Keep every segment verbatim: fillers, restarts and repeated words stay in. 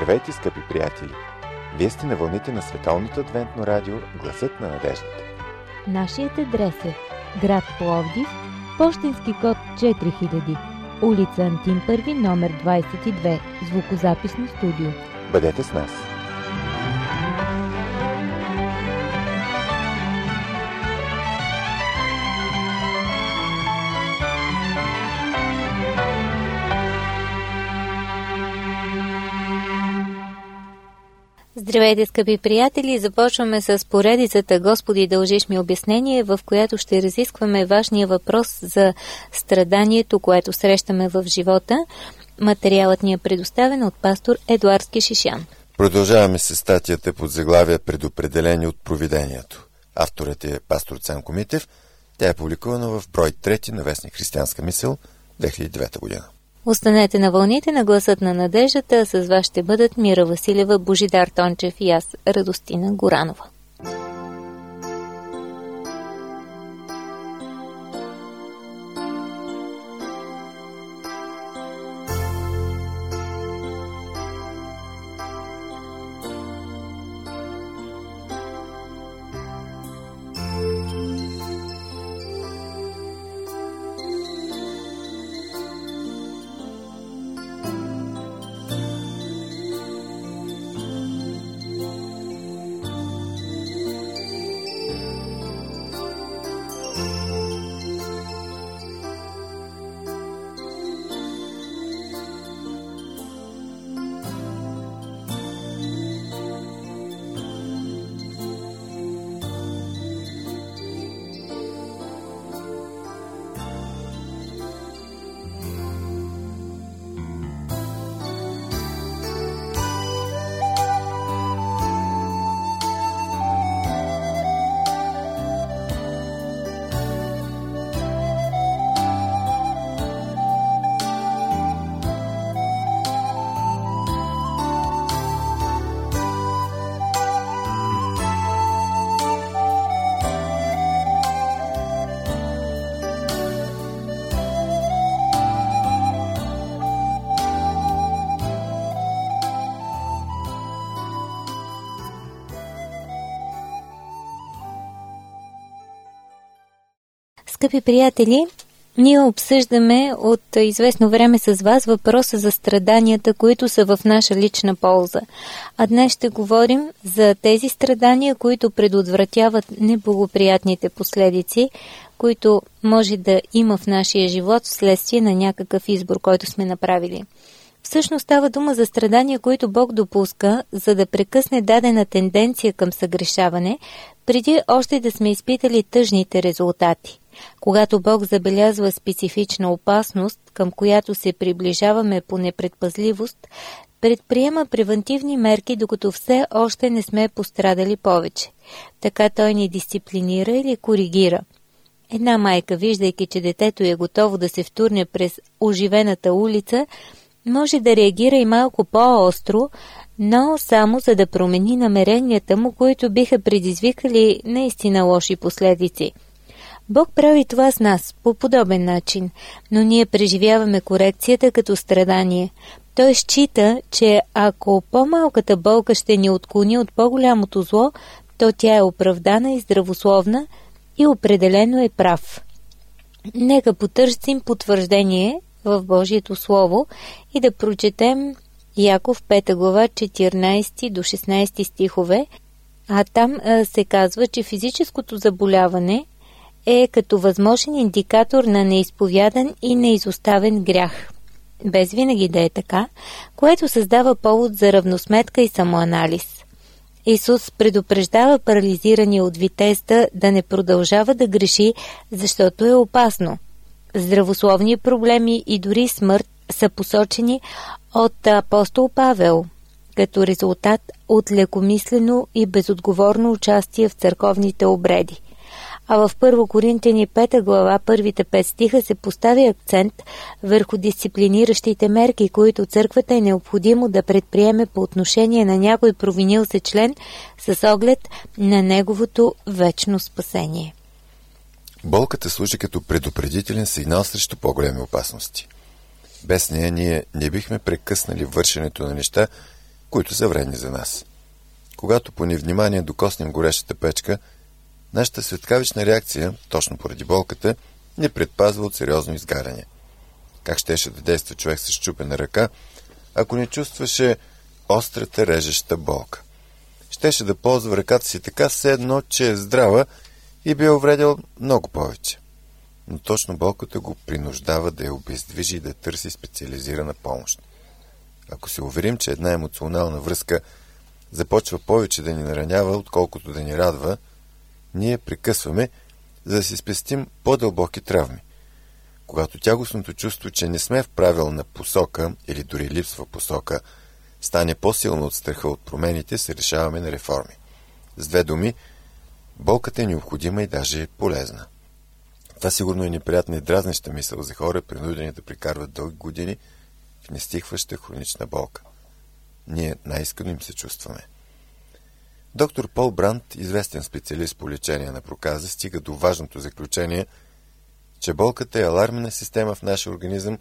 Здравейте, скъпи приятели! Вие сте на вълните на Световното адвентно радио Гласът на надеждата. Нашият адрес е град Пловдив, пощенски код четири хиляди, улица Антим първи, номер двадесет и две, звукозаписно студио. Бъдете с нас! Здравейте, скъпи приятели! Започваме с поредицата Господи, дължиш ми обяснение, в която ще разискваме важния въпрос за страданието, което срещаме в живота. Материалът ни е предоставен от пастор Едуард Кишишян. Продължаваме с статията под заглавие "Предопределени от провидението". Авторът е пастор Цанко Митев. Тя е публикувана в брой трети на вестник Християнска мисъл, две хиляди и девета година. Останете на вълните на Гласът на надеждата, а с вас ще бъдат Мира Василева, Божидар Тончев и аз, Радостина Горанова. Скъпи приятели, ние обсъждаме от известно време с вас въпроса за страданията, които са в наша лична полза. А днес ще говорим за тези страдания, които предотвратяват неблагоприятните последици, които може да има в нашия живот вследствие на някакъв избор, който сме направили. Всъщност става дума за страдания, които Бог допуска, за да прекъсне дадена тенденция към съгрешаване, преди още да сме изпитали тъжните резултати. Когато Бог забелязва специфична опасност, към която се приближаваме по непредпазливост, предприема превентивни мерки, докато все още не сме пострадали повече. Така Той ни дисциплинира или коригира. Една майка, виждайки, че детето е готово да се втурне през оживената улица, може да реагира и малко по-остро, но само за да промени намеренията му, които биха предизвикали наистина лоши последици. Бог прави това с нас по подобен начин, но ние преживяваме корекцията като страдание. Той счита, че ако по-малката болка ще ни отклони от по-голямото зло, то тя е оправдана и здравословна и определено е прав. Нека потърсим потвърждение в Божието Слово и да прочетем Яков пета глава четиринадесети до шестнадесети стихове, а там а, се казва, че физическото заболяване е като възможен индикатор на неизповядан и неизоставен грях, без винаги да е така, което създава повод за равносметка и самоанализ. Исус предупреждава парализирания от витезда да не продължава да греши, защото е опасно. Здравословни проблеми и дори смърт са посочени от апостол Павел, като резултат от лекомислено и безотговорно участие в църковните обреди. А в първо Коринтяни пета глава, първите пет стиха се поставя акцент върху дисциплиниращите мерки, които църквата е необходимо да предприеме по отношение на някой провинил се член с оглед на неговото вечно спасение. Болката служи като предупредителен сигнал срещу по-големи опасности. Без нея ние не бихме прекъснали вършенето на неща, които са вредни за нас. Когато по невнимание докоснем горещата печка, нашата светкавична реакция, точно поради болката, ни предпазва от сериозно изгаряне. Как щеше да действа човек с счупена ръка, ако не чувстваше острата режеща болка? Щеше да ползва ръката си така, все едно, че е здрава и би увредил много повече. Но точно болката го принуждава да я обездвижи и да търси специализирана помощ. Ако се уверим, че една емоционална връзка започва повече да ни наранява, отколкото да ни радва, ние прекъсваме, за да си спестим по-дълбоки травми. Когато тягостното чувство, че не сме в правилна посока или дори липсва посока, стане по-силно от страха от промените, се решаваме на реформи. С две думи, болката е необходима и даже полезна. Това сигурно е неприятна и дразнеща мисъл за хора, принудени да прекарват дълги години в нестихваща хронична болка. Ние най-искрено им се чувстваме. Доктор Пол Бранд, известен специалист по лечение на проказа, стига до важното заключение, че болката е алармена система в нашия организъм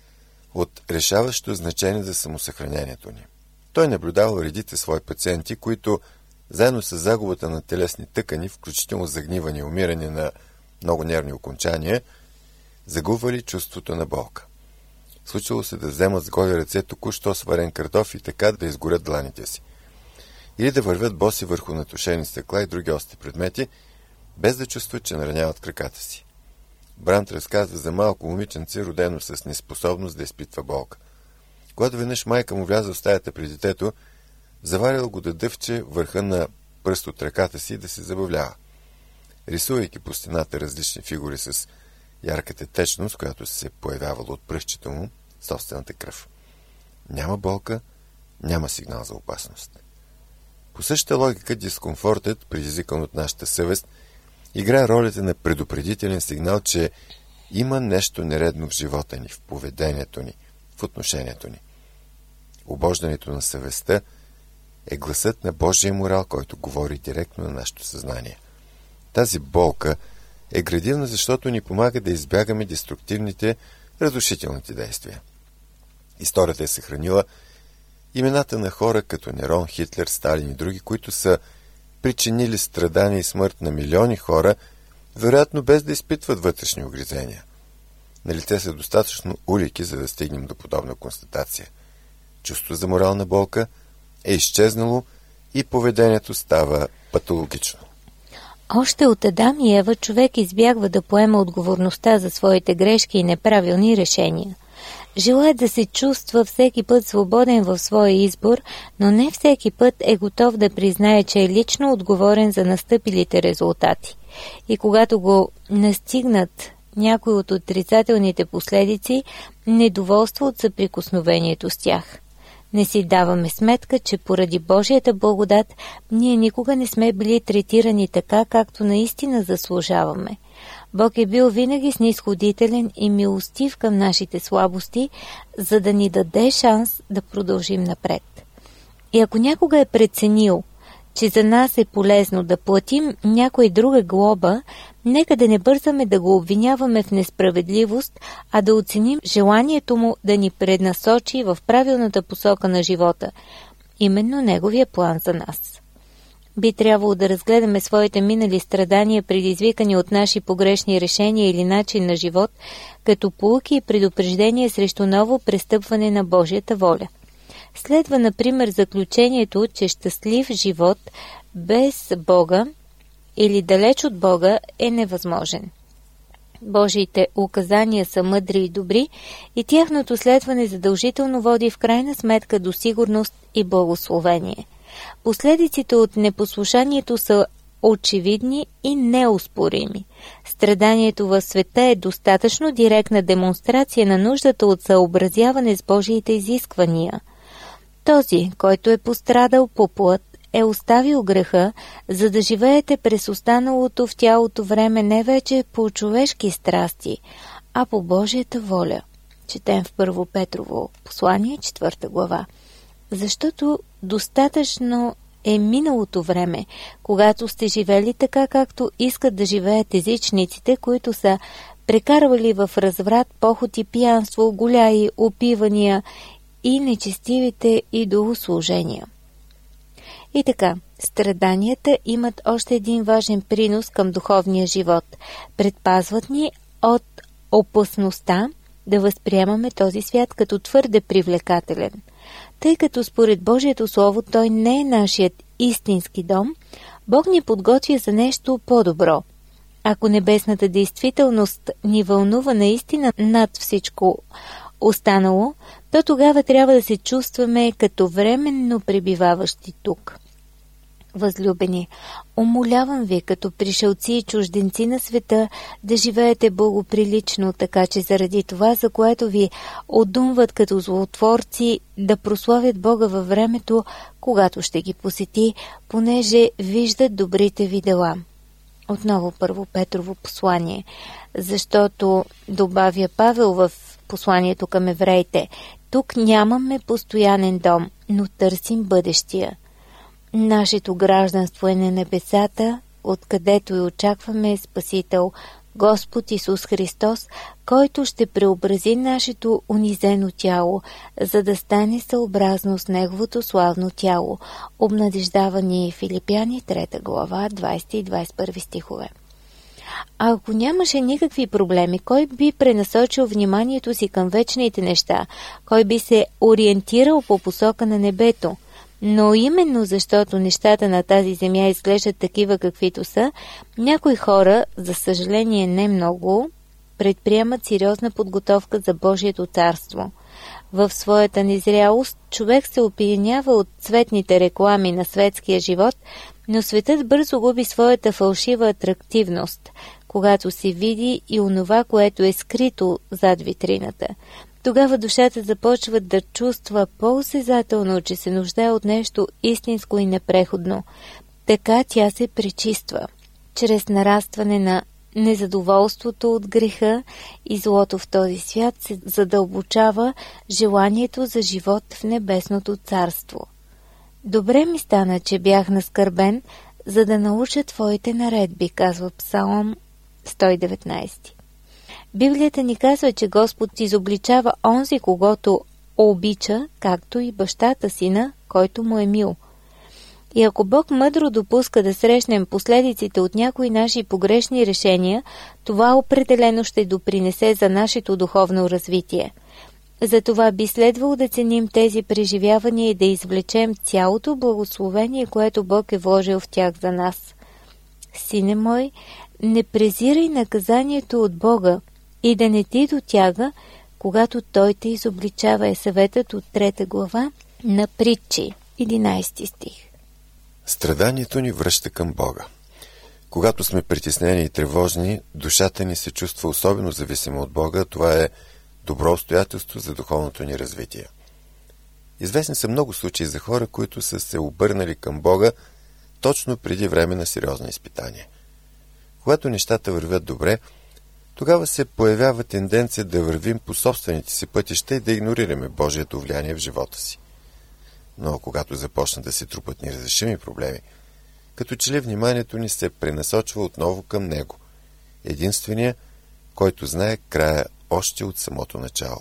от решаващо значение за самосъхранението ни. Той наблюдавал редите свои пациенти, които заедно с загубата на телесни тъкани, включително загниване и умиране на много нервни окончания, загубвали чувството на болка. Случило се да вземат с голи ръце току-що сварен картоф и така да изгорят дланите си. Или да вървят боси върху натушени стъкла и други остри предмети, без да чувстват, че нараняват краката си. Бранд разказва за малко момиченце, родено с неспособност да изпитва болка. Когато веднъж майка му вляза в стаята при детето, заварил го да дъвче върха на пръст от ръката си и да се забавлява. Рисувайки по стената различни фигури с ярката течност, която се появявала от пръстчето му, собствената кръв. Няма болка, няма сигнал за опасност. По същата логика дискомфортът, предизвикан от нашата съвест, играе ролята на предупредителен сигнал, че има нещо нередно в живота ни, в поведението ни, в отношението ни. Обождането на съвестта е гласът на Божия морал, който говори директно на нашето съзнание. Тази болка е градивна, защото ни помага да избягаме деструктивните, разрушителните действия. Историята е съхранила имената на хора като Нерон, Хитлер, Сталин и други, които са причинили страдания и смърт на милиони хора, вероятно без да изпитват вътрешни огризения. Налице са достатъчно улики, за да стигнем до подобна констатация. Чувство за морална болка е изчезнало и поведението става патологично. Още от Адам и Ева човек избягва да поема отговорността за своите грешки и неправилни решения. Желае да се чувства всеки път свободен в своя избор, но не всеки път е готов да признае, че е лично отговорен за настъпилите резултати. И когато го настигнат някои от отрицателните последици, недоволство от съприкосновението с тях. Не си даваме сметка, че поради Божията благодат ние никога не сме били третирани така, както наистина заслужаваме. Бог е бил винаги снисходителен и милостив към нашите слабости, за да ни даде шанс да продължим напред. И ако някога е преценил, че за нас е полезно да платим някоя друга глоба, нека да не бързаме да го обвиняваме в несправедливост, а да оценим желанието му да ни преднасочи в правилната посока на живота, именно неговия план за нас. Би трябвало да разгледаме своите минали страдания, предизвикани от наши погрешни решения или начин на живот, като поуки и предупреждение срещу ново престъпване на Божията воля. Следва, например, заключението, че щастлив живот без Бога или далеч от Бога е невъзможен. Божиите указания са мъдри и добри и тяхното следване задължително води в крайна сметка до сигурност и благословение. Последиците от непослушанието са очевидни и неоспорими. Страданието в света е достатъчно директна демонстрация на нуждата от съобразяване с Божиите изисквания. Този, който е пострадал по плът, е оставил греха, за да живеете през останалото в тялото време не вече по човешки страсти, а по Божията воля. Четем в Първо Петрово послание, четвърта глава. Защото достатъчно е миналото време, когато сте живели така, както искат да живеят езичниците, които са прекарвали в разврат, похот и пиянство, голяи, опивания и нечестивите идолослужения. И така, страданията имат още един важен принос към духовния живот. Предпазват ни от опасността да възприемаме този свят като твърде привлекателен. Тъй като според Божието Слово той не е нашият истински дом, Бог ни подготвя за нещо по-добро. Ако небесната действителност ни вълнува наистина над всичко останало, то тогава трябва да се чувстваме като временно пребиваващи тук. Възлюбени, умолявам ви, като пришелци и чужденци на света, да живеете благоприлично, така че заради това, за което ви одумват като злотворци, да прославят Бога във времето, когато ще ги посети, понеже виждат добрите ви дела. Отново Първо Петрово послание, защото, добавя Павел в посланието към евреите, тук нямаме постоянен дом, но търсим бъдещия. Нашето гражданство е на небесата, откъдето и очакваме Спасител, Господ Исус Христос, който ще преобрази нашето унизено тяло, за да стане съобразно с Неговото славно тяло. Обнадеждава ни Филипяни, трета глава, двадесети и двадесет и първи стихове. А ако нямаше никакви проблеми, кой би пренасочил вниманието си към вечните неща? Кой би се ориентирал по посока на небето? Но именно защото нещата на тази земя изглеждат такива каквито са, някои хора, за съжаление не много, предприемат сериозна подготовка за Божието царство. В своята незрялост човек се опиянява от цветните реклами на светския живот, но светът бързо губи своята фалшива атрактивност, когато се види и онова, което е скрито зад витрината. Тогава душата започва да чувства по-осезателно, че се нуждае от нещо истинско и непреходно. Така тя се пречиства. Чрез нарастване на незадоволството от греха и злото в този свят се задълбочава желанието за живот в небесното царство. Добре ми стана, че бях наскърбен, за да науча твоите наредби, казва Псалом сто и деветнадесети. Библията ни казва, че Господ изобличава онзи, когото обича, както и бащата сина, който му е мил. И ако Бог мъдро допуска да срещнем последиците от някои наши погрешни решения, това определено ще допринесе за нашето духовно развитие. Затова би следвало да ценим тези преживявания и да извлечем цялото благословение, което Бог е вложил в тях за нас. Сине мой, не презирай наказанието от Бога и да не ти дотяга, когато Той те изобличава, е съветът от трета глава на Притчи, единадесети стих. Страданието ни връща към Бога. Когато сме притеснени и тревожни, душата ни се чувства особено зависима от Бога. Това е добро обстоятелство за духовното ни развитие. Известни са много случаи за хора, които са се обърнали към Бога точно преди време на сериозно изпитание. Когато нещата вървят добре, тогава се появява тенденция да вървим по собствените си пътища и да игнорираме Божието влияние в живота си. Но когато започнат да се трупат неразрешими проблеми, като че ли вниманието ни се пренасочва отново към Него, единствения, който знае края още от самото начало.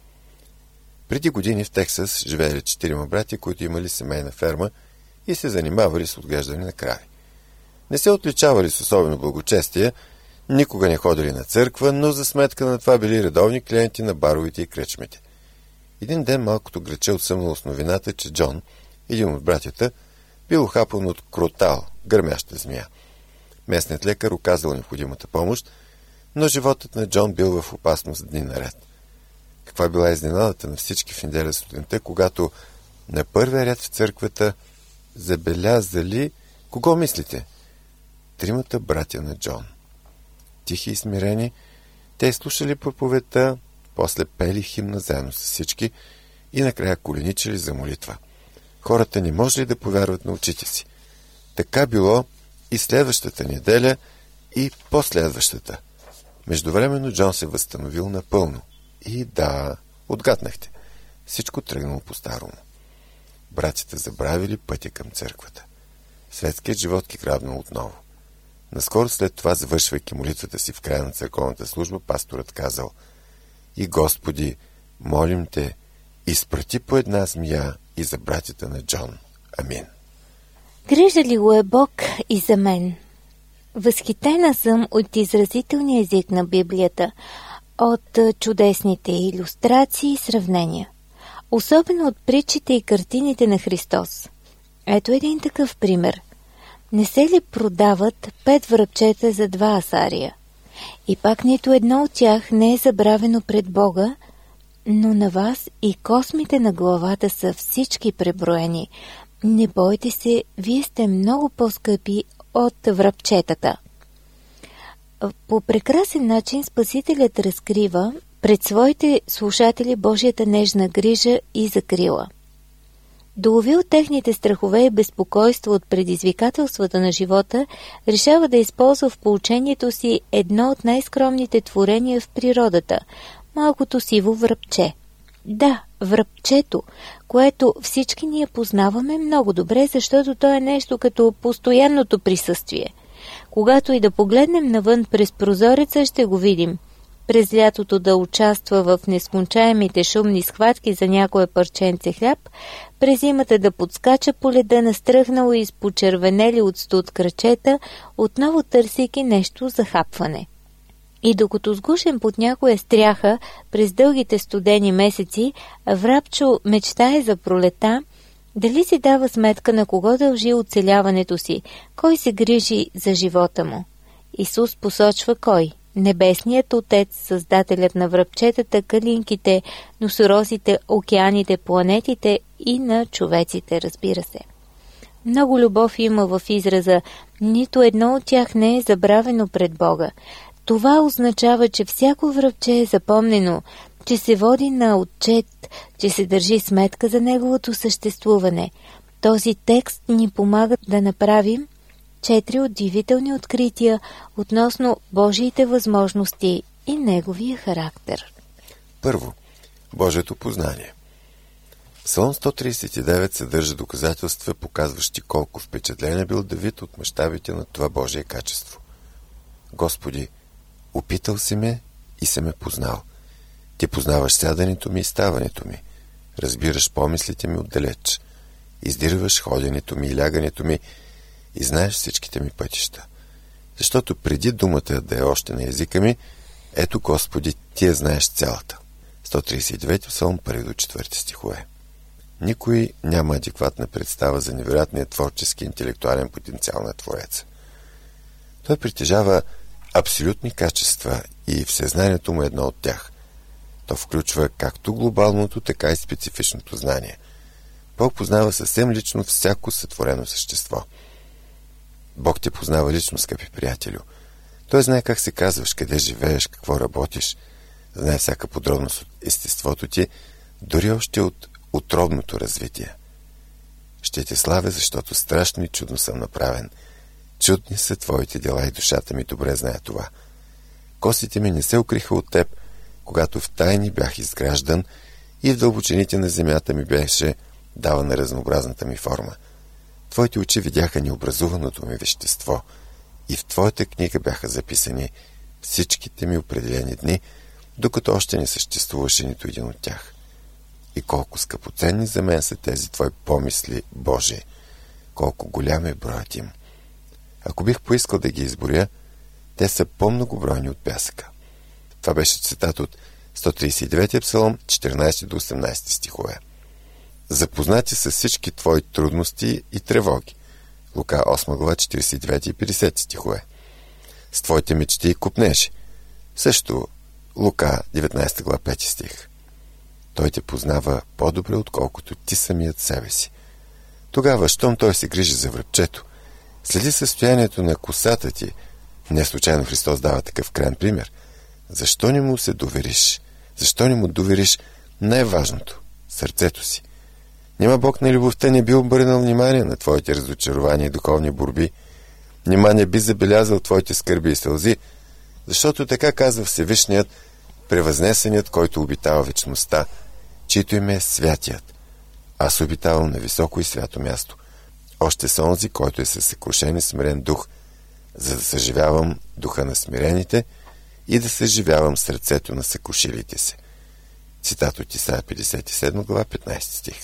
Преди години в Тексас живеели четирима братя, които имали семейна ферма и се занимавали с отглеждане на крави. Не се отличавали с особено благочестие, никога не ходили на църква, но за сметка на това били редовни клиенти на баровите и кръчмите. Един ден малкото граче отсъмнало с новината, че Джон, един от братята, бил ухапан от кротал, гърмяща змия. Местният лекар оказал необходимата помощ, но животът на Джон бил в опасност дни наред. Каква била изненадата на всички в неделя сутринта, когато на първия ряд в църквата забелязали, кого мислите? Тримата братя на Джон. Тихи и смирени, те слушали проповедта, после пели химна заедно с всички и накрая коленичили за молитва. Хората не можели да повярват на очите си. Така било и следващата неделя, и последващата. Междувременно Джон се възстановил напълно. И да, отгаднахте, всичко тръгнало по-старому. Братята забравили пътя към църквата. Светският живот ги грабнал отново. Наскоро след това, завършвайки молитвата си в края на църковната служба, пасторът казал: „И Господи, молим те, изпрати по една змия и за братята на Джон. Амин. Грижа ли го е Бог и за мен? Възхитена съм от изразителния език на Библията, от чудесните илюстрации и сравнения, особено от притчите и картините на Христос. Ето един такъв пример. Не се ли продават пет връбчета за два асария? И пак нито едно от тях не е забравено пред Бога, но на вас и космите на главата са всички преброени. Не бойте се, вие сте много по-скъпи от връбчетата. По прекрасен начин Спасителят разкрива пред своите слушатели Божията нежна грижа и закрила. Доловил техните страхове и безпокойство от предизвикателствата на живота, решава да използва в поучението си едно от най-скромните творения в природата – малкото сиво връбче. Да, връбчето, което всички ние познаваме много добре, защото то е нещо като постоянното присъствие. Когато и да погледнем навън през прозореца, ще го видим. През лятото да участва в нескончаемите шумни схватки за някое парченце хляб, през зимата да подскача по леда настръхнало и изпочервенели от студ крачета, отново търсейки нещо за хапване. И докато сгушен под някоя стряха през дългите студени месеци, Врабчо мечтае за пролета, дали си дава сметка на кого дължи оцеляването си, кой се грижи за живота му. Исус посочва кой. Небесният Отец, създателят на връбчетата, калинките, носорозите, океаните, планетите и на човеците, разбира се. Много любов има в израза «Нито едно от тях не е забравено пред Бога». Това означава, че всяко връбче е запомнено, че се води на отчет, че се държи сметка за неговото съществуване. Този текст ни помага да направим четири удивителни открития относно Божиите възможности и неговия характер. Първо, Божието познание. Псалом сто тридесет и девет съдържа доказателства, показващи колко впечатлен е бил Давид от мащабите на това Божие качество. Господи, опитал си ме и се ме познал. Ти познаваш сядането ми и ставането ми. Разбираш помислите ми отдалеч. Издирваш ходенето ми и лягането ми и знаеш всичките ми пътища. Защото преди думата да е още на езика ми, ето Господи, ти я знаеш цялата. сто тридесет и девети псалом, първи до четвърти стихове. Никой няма адекватна представа за невероятния творчески и интелектуален потенциал на Твореца. Той притежава абсолютни качества и всезнанието му е едно от тях. То включва както глобалното, така и специфичното знание. Бог познава съвсем лично всяко сътворено същество. Бог те познава лично, скъпи приятелю. Той знае как се казваш, къде живееш, какво работиш. Знае всяка подробност от естеството ти, дори още от утробното развитие. Ще те славя, защото страшно и чудно съм направен. Чудни са твоите дела и душата ми добре знае това. Костите ми не се укриха от теб, когато в тайни бях изграждан и в дълбочините на земята ми беше давана разнообразната ми форма. Твоите очи видяха необразуваното ми вещество и в твоята книга бяха записани всичките ми определени дни, докато още не съществуваше нито един от тях. И колко скъпоценни за мен са тези твои помисли, Боже, колко голям е броят им. Ако бих поискал да ги изборя, те са по-многобройни от пясъка. Това беше цитат от сто тридесет и девети псалом, четиринайсети до осемнайсети стихове. Запознати с всички твои трудности и тревоги. Лука осма глава, четирийсет и девети и петдесети стихове. С твоите мечти и купнежи. Също Лука деветнайсета глава, пети стих. Той те познава по-добре, отколкото ти самият себе си. Тогава, щом той се грижи за връбчето, следи състоянието на косата ти. Не случайно Христос дава такъв крайен пример. Защо не му се довериш? Защо не му довериш най-важното – сърцето си? Нима Бог на любовта не би обърнал внимание на твоите разочарования и духовни борби? Нима не би забелязал твоите скърби и сълзи? Защото така казва Всевишният, превъзнесеният, който обитава вечността, чието име е Святият. Аз обитавам на високо и свято място. Още с онзи, който е със съкрушен и смирен дух, за да съживявам духа на смирените и да съживявам сърцето на съкрушилите се. Цитат от Исаия петдесет и седма глава, петнайсети стих.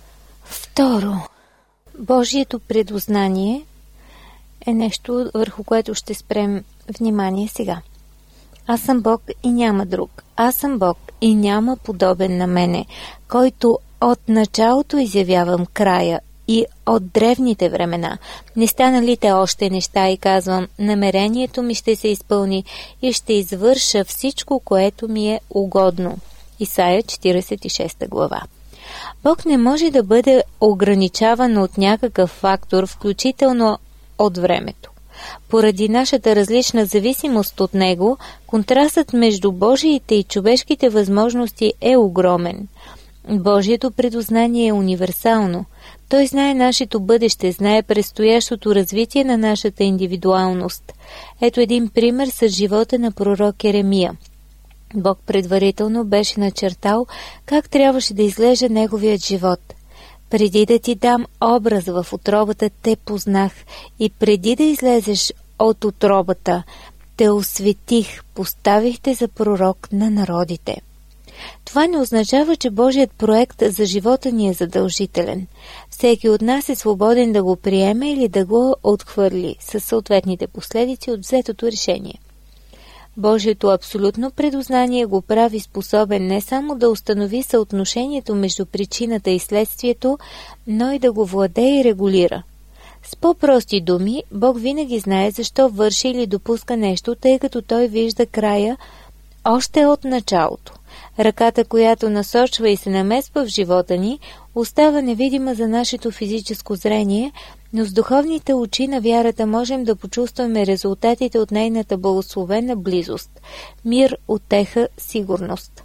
Второ, Божието предузнание е нещо, върху което ще спрем внимание сега. Аз съм Бог и няма друг. Аз съм Бог и няма подобен на мене, който от началото изявявам края и от древните времена. Не станалите още неща и казвам, намерението ми ще се изпълни и ще извърша всичко, което ми е угодно. Исаия четирийсет и шеста глава. Бог не може да бъде ограничаван от някакъв фактор, включително от времето. Поради нашата различна зависимост от Него, контрастът между Божиите и човешките възможности е огромен. Божието предузнание е универсално. Той знае нашето бъдеще, знае предстоящото развитие на нашата индивидуалност. Ето един пример с живота на пророк Еремия. Бог предварително беше начертал как трябваше да изглежда неговият живот. Преди да ти дам образ в утробата, те познах, и преди да излезеш от утробата, те осветих, поставих те за пророк на народите. Това не означава, че Божият проект за живота ни е задължителен. Всеки от нас е свободен да го приеме или да го отхвърли, със съответните последици от взетото решение. Божието абсолютно предузнание го прави способен не само да установи съотношението между причината и следствието, но и да го владее и регулира. С по-прости думи, Бог винаги знае защо върши или допуска нещо, тъй като Той вижда края още от началото. Ръката, която насочва и се намесва в живота ни, остава невидима за нашето физическо зрение, но с духовните очи на вярата можем да почувстваме резултатите от нейната благословена близост, мир, утеха, сигурност.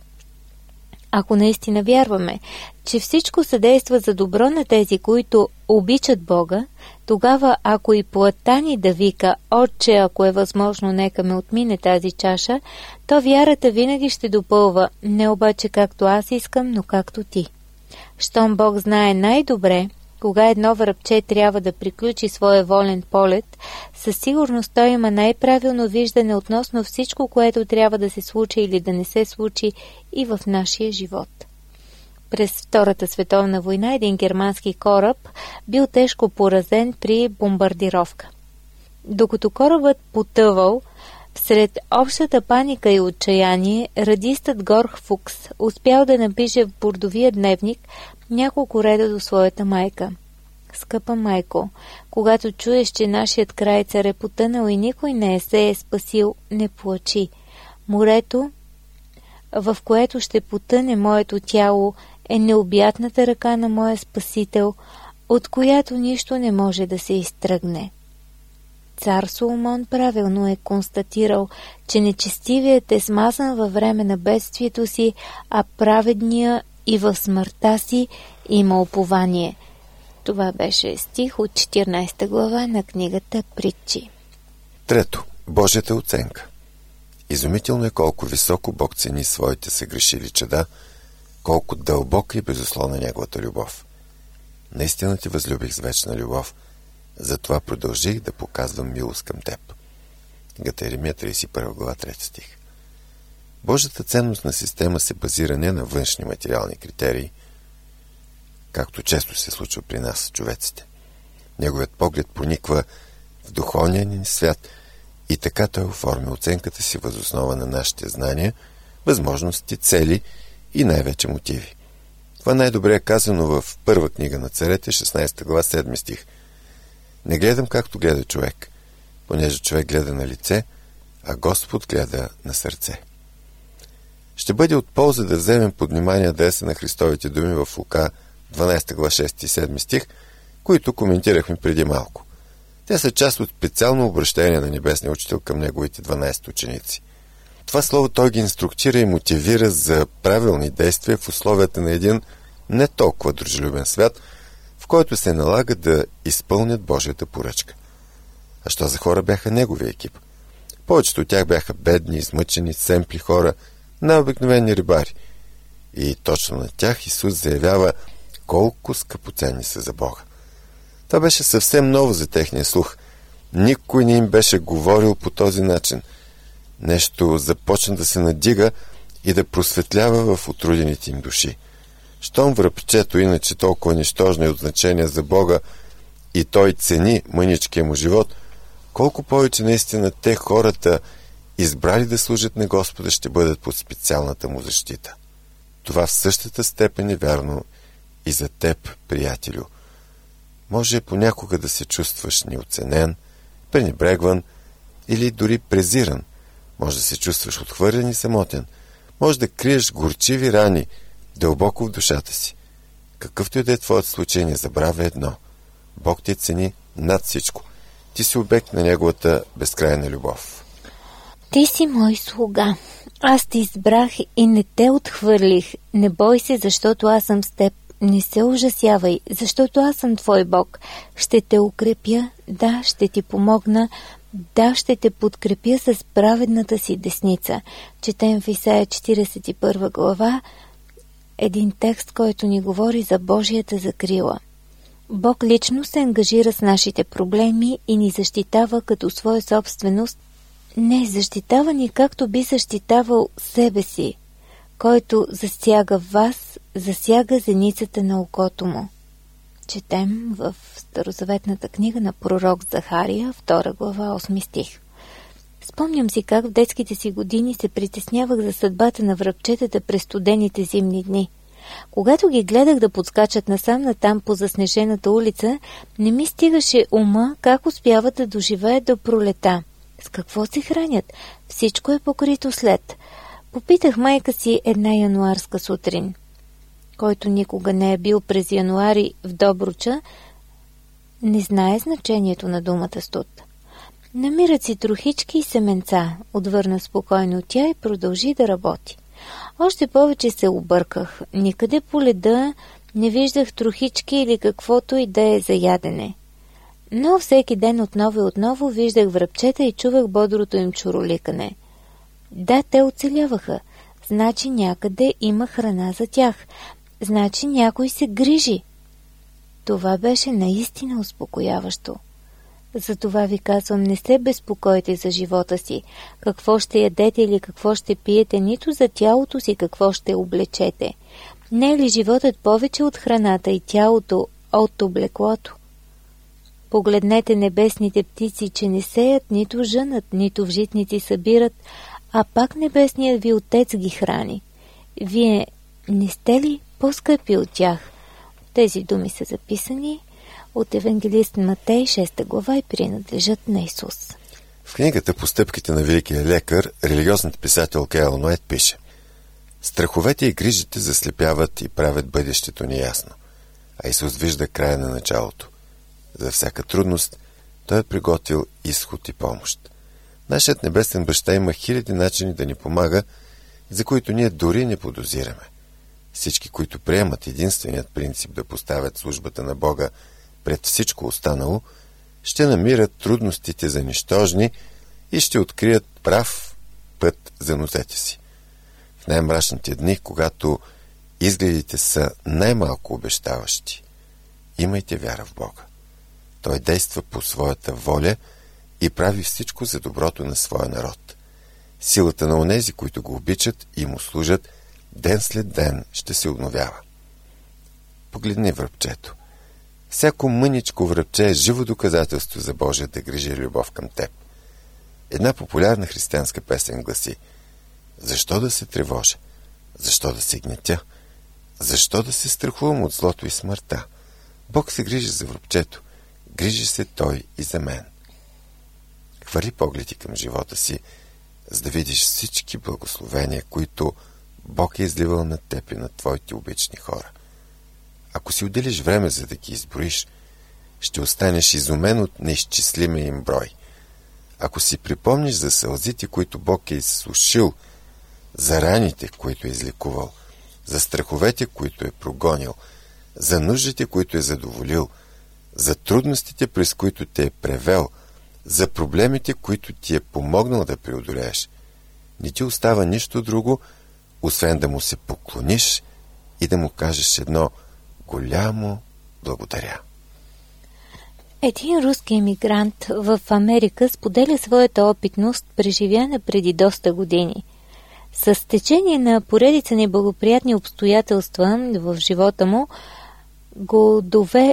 Ако наистина вярваме, че всичко съдейства за добро на тези, които обичат Бога, тогава ако и плътта ни да вика, Отче, ако е възможно, нека ме отмине тази чаша, то вярата винаги ще допълва, не обаче както аз искам, но както ти. Щом Бог знае най-добре, кога едно връбче трябва да приключи своя волен полет, със сигурност той има най-правилно виждане относно всичко, което трябва да се случи или да не се случи и в нашия живот. През Втората световна война един германски кораб бил тежко поразен при бомбардировка. Докато корабът потъвал, всред общата паника и отчаяние, радистът Горх Фукс успял да напише в бордовия дневник няколко реда до своята майка. Скъпа майко, когато чуеш, че нашият крайцер е потънал и никой не е се е спасил, не плачи. Морето, в което ще потъне моето тяло, е необятната ръка на моя Спасител, от която нищо не може да се изтръгне. Цар Соломон правилно е констатирал, че нечестивият е смазан във време на бедствието си, а праведния и в смъртта си има упование. Това беше стих от четиринайсета глава на книгата Притчи. Трето. Божията оценка. Изумително е колко високо Бог цени своите съгрешили чеда, колко дълбока и безусловна неговата любов. Наистина ти възлюбих с вечна любов, затова продължих да показвам милост към теб. Книгата Еремия трийсет и първа глава, трети стих. Божията ценност на система се базира не на външни материални критерии, както често се случва при нас, човеците. Неговият поглед прониква в духовния ни свят и така той оформи оценката си въз основа на нашите знания, възможности, цели и най-вече мотиви. Това най-добре е казано в Първа книга на царете, шестнайсета глава, седми стих. Не гледам както гледа човек, понеже човек гледа на лице, а Господ гледа на сърце. Ще бъде от полза да вземем под внимание адреса на Христовите думи в Лука, дванайсета глава, шести и седми стих, които коментирахме преди малко. Те са част от специално обращение на Небесния Учител към неговите дванайсет ученици. Това слово той ги инструктира и мотивира за правилни действия в условията на един не толкова дружелюбен свят, в който се налага да изпълнят Божията поръчка. А що за хора бяха неговия екип? Повечето от тях бяха бедни, измъчени, семпли хора, най-обикновени рибари. И точно на тях Исус заявява колко скъпоценни са за Бога. Това беше съвсем ново за техния слух. Никой не им беше говорил по този начин. Нещо започна да се надига и да просветлява в отрудените им души. Щом връбчето, иначе толкова нищожно и от значение за Бога, и той цени мъничкия му живот, колко повече наистина те, хората, избрали да служат на Господа, ще бъдат под специалната му защита. Това в същата степен е вярно и за теб, приятелю. Може понякога да се чувстваш неоценен, пренебрегван или дори презиран. Може да се чувстваш отхвърлен и самотен. Може да криеш горчиви рани дълбоко в душата си. Какъвто и да е твоят случай, не забравя едно. Бог те цени над всичко. Ти си обект на Неговата безкрайна любов. Ти си мой слуга. Аз те избрах и не те отхвърлих. Не бой се, защото аз съм с теб. Не се ужасявай, защото аз съм твой Бог. Ще те укрепя, да, ще ти помогна, да, ще те подкрепя с праведната си десница. Четем в Исаия четиридесет и първа глава, един текст, който ни говори за Божията закрила. Бог лично се ангажира с нашите проблеми и ни защитава като своя собственост. Не, защитава ни както би защитавал себе си. Който засяга вас, засяга зеницата на окото му. Четем в Старозаветната книга на пророк Захария, втора глава, осми стих. Спомням си как в детските си години се притеснявах за съдбата на връбчетата през студените зимни дни. Когато ги гледах да подскачат насам натам по заснежената улица, не ми стигаше ума как успяват да доживеят до пролета. С какво се хранят? Всичко е покрито след. Попитах майка си една януарска сутрин. Който никога не е бил през януари в Добруча, не знае значението на думата студ. Намират си трохички и семенца, отвърна спокойно тя и продължи да работи. Още повече се обърках. Никъде по леда не виждах трохички или каквото и да е за ядене. Но всеки ден отново и отново виждах връбчета и чувах бодрото им чуроликане. Да, те оцеляваха. Значи някъде има храна за тях. Значи някой се грижи. Това беше наистина успокояващо. Затова ви казвам, не се безпокойте за живота си, какво ще ядете или какво ще пиете, нито за тялото си какво ще облечете. Не е ли животът повече от храната и тялото от облеклото? Погледнете небесните птици, че не сеят, нито жънат, нито в житници събират, а пак небесният ви Отец ги храни. Вие не сте ли по-скъпи от тях? Тези думи са записани от евангелист Матей, шеста глава и принадлежат на Исус. В книгата "Постъпките на великия лекар" религиозната писателка Елън Уайт пише: страховете и грижите заслепяват и правят бъдещето неясно, а Исус вижда края на началото. За всяка трудност Той е приготвил изход и помощ. Нашият небесен баща има хиляди начини да ни помага, за които ние дори не подозираме. Всички, които приемат единственият принцип да поставят службата на Бога пред всичко останало, ще намират трудностите за нищожни и ще открият прав път за нозете си. В най-мрачните дни, когато изгледите са най-малко обещаващи, имайте вяра в Бога. Той действа по своята воля и прави всичко за доброто на своя народ. Силата на онези, които го обичат и му служат, ден след ден ще се обновява. Погледни връбчето. Всяко мъничко връбче е живо доказателство за Божията грижа и любов към теб. Една популярна християнска песен гласи: защо да се тревожа? Защо да се гнетя? Защо да се страхувам от злото и смъртта? Бог се грижи за връбчето. Грижи се Той и за мен. Хвърли погледи към живота си, за да видиш всички благословения, които Бог е изливал над теб и над твоите обични хора. Ако си отделиш време, за да ги изброиш, ще останеш изумен от неизчислимия им брой. Ако си припомниш за сълзите, които Бог е изсушил, за раните, които е излекувал, за страховете, които е прогонил, за нуждите, които е задоволил, за трудностите, през които те е превел, за проблемите, които ти е помогнал да преодолееш, не ти остава нищо друго, освен да му се поклониш и да му кажеш едно голямо благодаря. Един руски емигрант в Америка споделя своята опитност, преживяна преди доста години. С течение на поредица неблагоприятни обстоятелства в живота му го дове...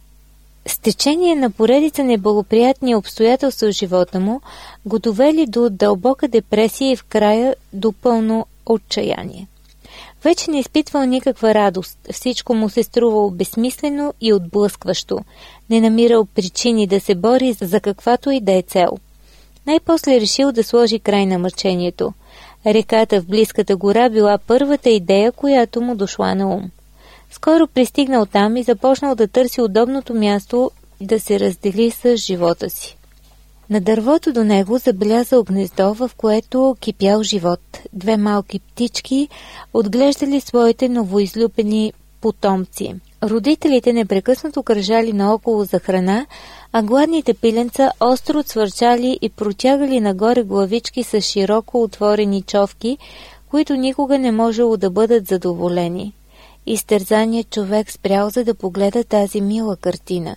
С течение на поредица неблагоприятни обстоятелства в живота му го довели до дълбока депресия и в края до пълно отчаяние. Вече не изпитвал никаква радост, всичко му се струвало безсмислено и отблъскващо, не намирал причини да се бори за каквато и да е цел. Най-после решил да сложи край на мъчението. Реката в близката гора била първата идея, която му дошла на ум. Скоро пристигнал там и започнал да търси удобното място да се раздели с живота си. На дървото до него забелязал гнездо, в което кипял живот. Две малки птички отглеждали своите новоизлюбени потомци. Родителите непрекъснато кръжали наоколо за храна, а гладните пиленца остро цвърчали и протягали нагоре главички с широко отворени човки, които никога не можело да бъдат задоволени. Изтерзаният човек спрял, за да погледа тази мила картина.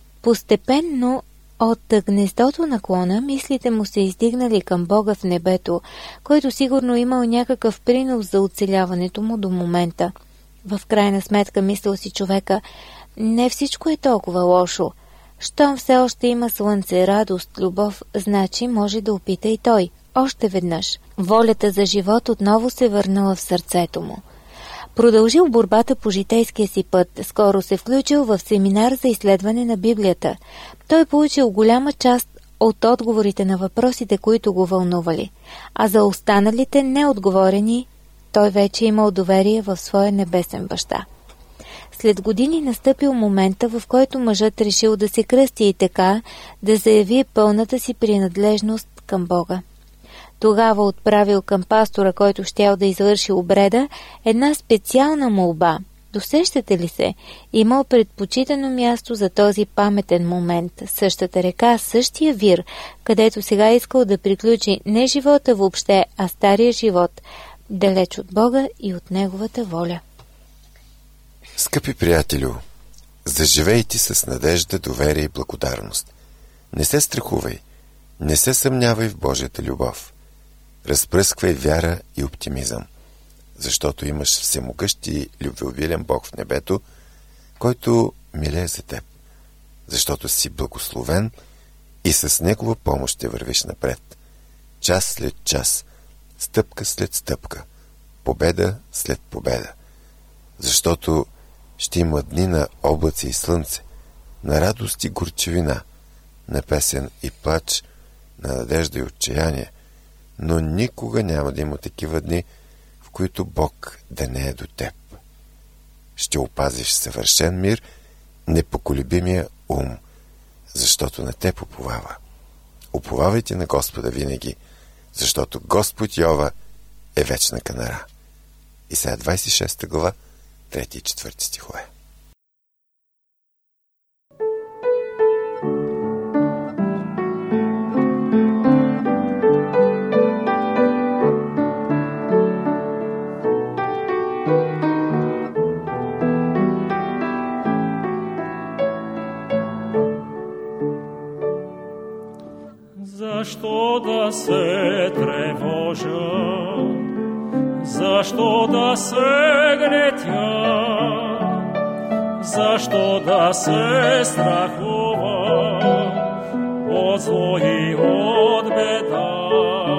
Постепенно от гнездото на клона мислите му се издигнали към Бога в небето, който сигурно имал някакъв принос за оцеляването му до момента. В крайна сметка мислил си човека, не всичко е толкова лошо. Щом все още има слънце, радост, любов, значи може да опита и той. Още веднъж. Волята за живот отново се върнала в сърцето му. Продължил борбата по житейския си път, скоро се включил в семинар за изследване на Библията. Той получил голяма част от отговорите на въпросите, които го вълнували, а за останалите неотговорени, той вече имал доверие в своя небесен баща. След години настъпил момента, в който мъжът решил да се кръсти и така да заяви пълната си принадлежност към Бога. Тогава отправил към пастора, който щял да извърши обреда, една специална молба. Досещате ли се? Имал предпочитано място за този паметен момент. Същата река, същия вир, където сега искал да приключи не живота въобще, а стария живот, далеч от Бога и от Неговата воля. Скъпи приятелю, заживей ти с надежда, доверие и благодарност. Не се страхувай, не се съмнявай в Божията любов. Разпръсквай вяра и оптимизъм, защото имаш всемогъщ и любвеобилен Бог в небето, който милее за теб, защото си благословен и с Негова помощ ще вървиш напред. Час след час, стъпка след стъпка, победа след победа, защото ще има дни на облаци и слънце, на радост и горчевина, на песен и плач, на надежда и отчаяние, но никога няма да има такива дни, в които Бог да не е до теб. Ще опазиш съвършен мир, непоколебимия ум, защото на теб уповава. Уповавайте на Господа винаги, защото Господ Йова е вечна канара. Исаия двадесет и шеста глава, трети и четвърти стихове. Защо да се тревожа? Защо да се гнетя? Защо да се страхува от зло и от беда?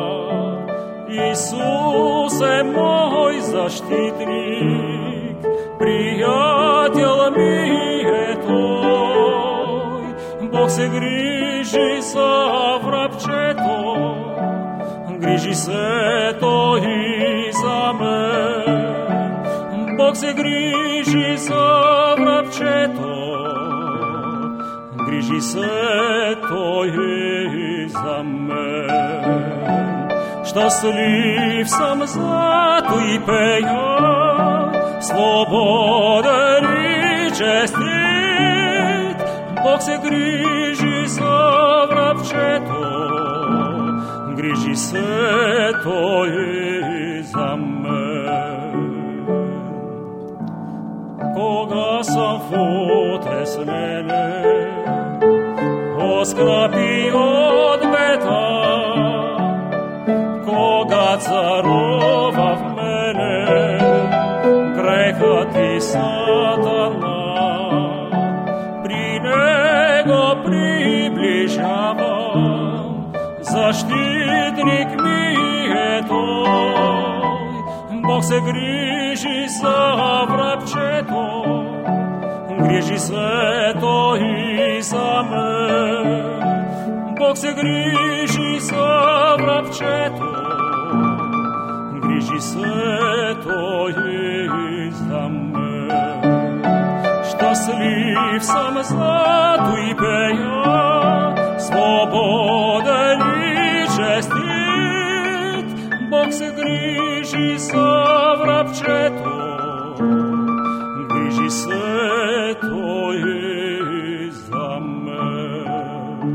Исус е мой защитник, приятел ми е Той. Бог се грижи за врабчето, грижи се Той и за мен. Бог се грижи за врабчето, грижи се Той и за мен. Щастлив съм, зато и пея, свободен и честит. Бог се грижи за врабчето, грижи се Той и за мен. Кога съм в утеснение, оскърби от беда, кога царува Сатана, при него приближавам, защитник ми е той. Бог се грижи за врабчето, грижи се той и за мен. Бог се грижи за врабчето, грижи се той и за мен. Щастлив съм, зато и пея, свободен и честит. Бог се грижи за врабчето, грижи се той и за мен.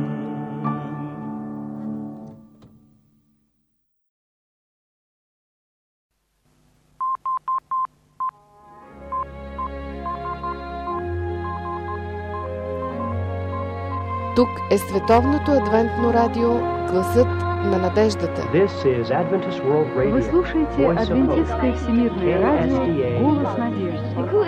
Тук е Световното адвентно радио, гласът на надеждата. Вы слушаете Адвентистское всемирное радио, голос надежды.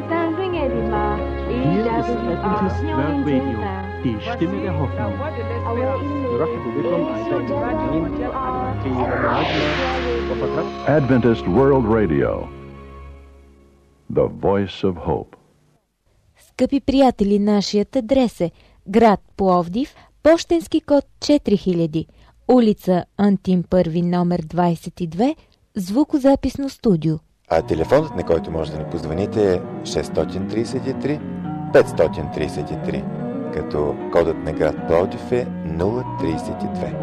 Adventist World Radio, the voice of hope. Скъпи приятели, нашият адрес е град Пловдив, пощенски код четири хиляди, улица Антим първи, номер двадесет и две, звукозаписно студио. А телефонът, на който може да ни позвоните, е шест три три пет три три, като кодът на град Пловдив е нула тридесет и две.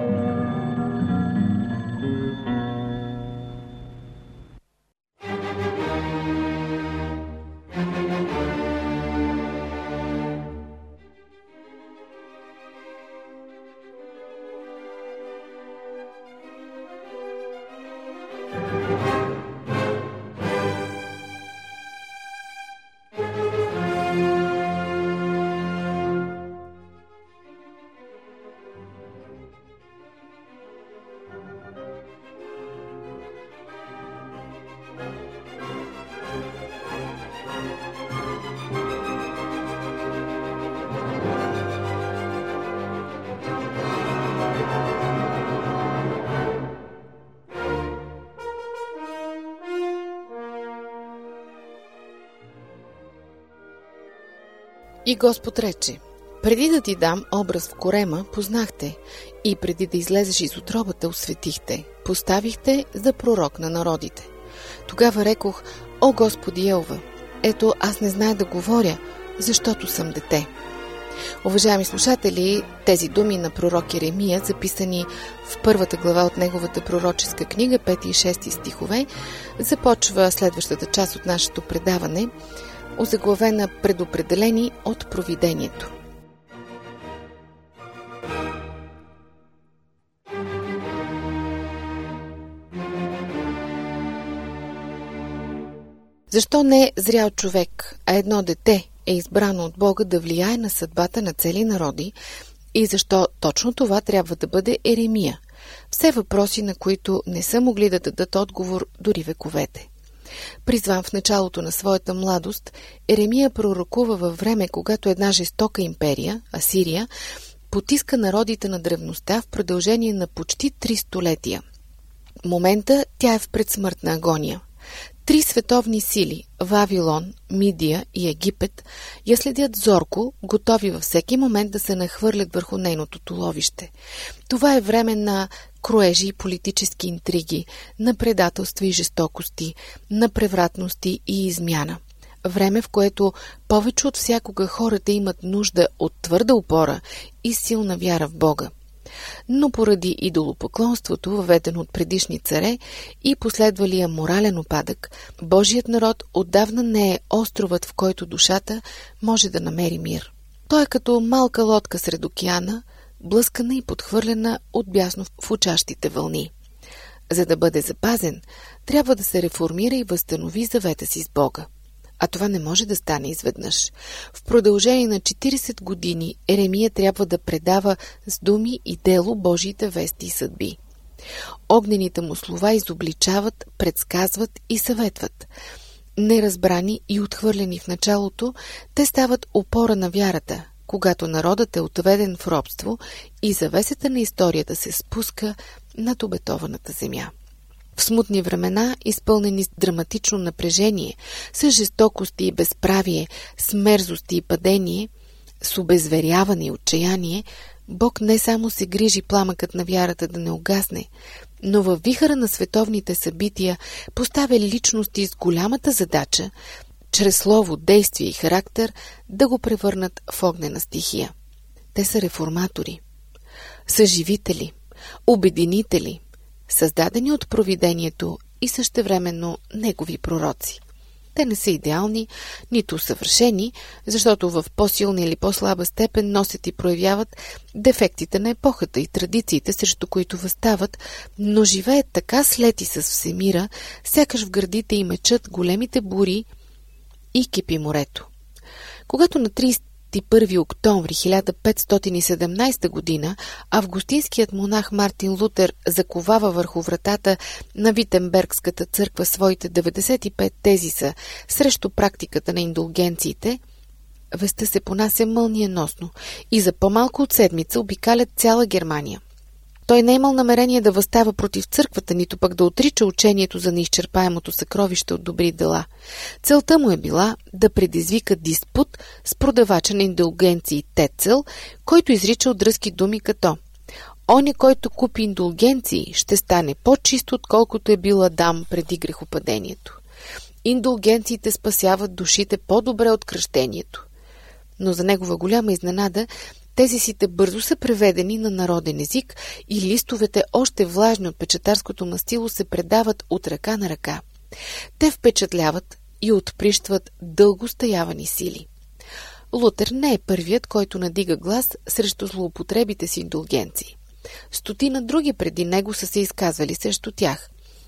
И Господ рече: преди да ти дам образ в корема, познахте, и преди да излезеш из утробата, осветихте, поставихте за пророк на народите. Тогава рекох: о Господи Йелва, ето аз не зная да говоря, защото съм дете. Уважаеми слушатели, тези думи на пророк Еремия, записани в първата глава от неговата пророческа книга, пети и шести стихове, започва следващата част от нашето предаване, озаглавена "Предопределени от провидението". Защо не зрял човек, а едно дете е избрано от Бога да влияе на съдбата на цели народи, и защо точно това трябва да бъде Еремия? Все въпроси, на които не са могли да дадат отговор дори вековете. Призван в началото на своята младост, Еремия пророкува във време, когато една жестока империя, Асирия, потиска народите на древността в продължение на почти три столетия. В момента тя е в предсмъртна агония. Три световни сили – Вавилон, Мидия и Египет – я следят зорко, готови във всеки момент да се нахвърлят върху нейното туловище. Това е време на кроежи и политически интриги, на предателства и жестокости, на превратности и измяна. Време, в което повече от всякога хората имат нужда от твърда опора и силна вяра в Бога. Но поради идолопоклонството, въведено от предишни царе, и последвалия морален упадък, Божият народ отдавна не е островът, в който душата може да намери мир. Той е като малка лодка сред океана, блъскана и подхвърлена от бясно в учащите вълни. За да бъде запазен, трябва да се реформира и възстанови завета си с Бога. А това не може да стане изведнъж. В продължение на четиридесет години Еремия трябва да предава с думи и дело Божиите вести и съдби. Огнените му слова изобличават, предсказват и съветват. Неразбрани и отхвърлени в началото, те стават опора на вярата, когато народът е отведен в робство и завесата на историята се спуска над обетованата земя. В смутни времена, изпълнени с драматично напрежение, с жестокости и безправие, с мерзости и падение, с обезверяване и отчаяние, Бог не само се грижи пламъкът на вярата да не угасне, но във вихъра на световните събития поставя личности с голямата задача, чрез слово, действие и характер, да го превърнат в огнена стихия. Те са реформатори, съживители, обединители, създадени от провидението и същевременно негови пророци. Те не са идеални, нито съвършени, защото в по-силна или по-слаба степен носят и проявяват дефектите на епохата и традициите, срещу които въстават, но живеят така слети с всемира, сякаш в гърдите им мечат големите бури и кипи морето. Когато на тридесет и първи октомври хиляда петстотин и седемнадесета година августинският монах Мартин Лутер заковава върху вратата на Витенбергската църква своите деветдесет и пет тезиса срещу практиката на индулгенциите, вестта се понася мълниеносно и за по-малко от седмица обикалят цяла Германия. Той не е имал намерение да въстава против църквата, нито пък да отрича учението за неизчерпаемото съкровище от добри дела. Целта му е била да предизвика диспут с продавача на индулгенции Тецел, който изрича одръзки думи като: «Оня, който купи индулгенции, ще стане по-чист, отколкото е бил Адам преди грехопадението. Индулгенциите спасяват душите по-добре от кръщението». Но за негова голяма изненада, тезисите бързо са преведени на народен език и листовете, още влажни от печатарското мастило, се предават от ръка на ръка. Те впечатляват и отприщват дългостоявани сили. Лутер не е първият, който надига глас срещу злоупотребите с индулгенции. Стотина други преди него са се изказвали срещу тях.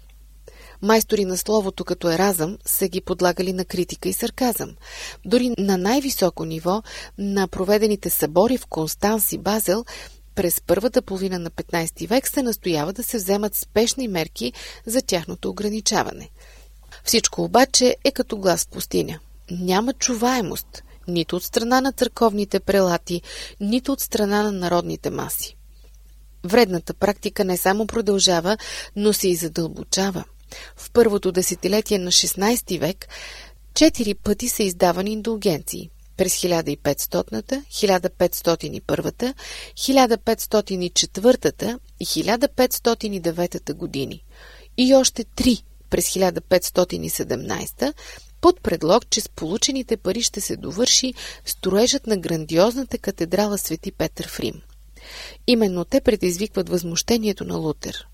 Майстори на словото като Еразъм са ги подлагали на критика и сарказъм. Дори на най-високо ниво на проведените събори в Констанс и Базел през първата половина на петнадесети век се настоява да се вземат спешни мерки за тяхното ограничаване. Всичко обаче е като глас в пустиня. Няма чуваемост нито от страна на църковните прелати, нито от страна на народните маси. Вредната практика не само продължава, но се и задълбочава. В първото десетилетие на шестнадесети век четири пъти са издавани индулгенции. През хиляда и петстотната, хиляда петстотин и първата, хиляда петстотин и четвъртата и хиляда петстотин и девета години. И още три през хиляда петстотин и седемнадесета, под предлог, че с получените пари ще се довърши строежът на грандиозната катедрала Свети Петър в Рим. Именно те предизвикват възмущението на Лутер.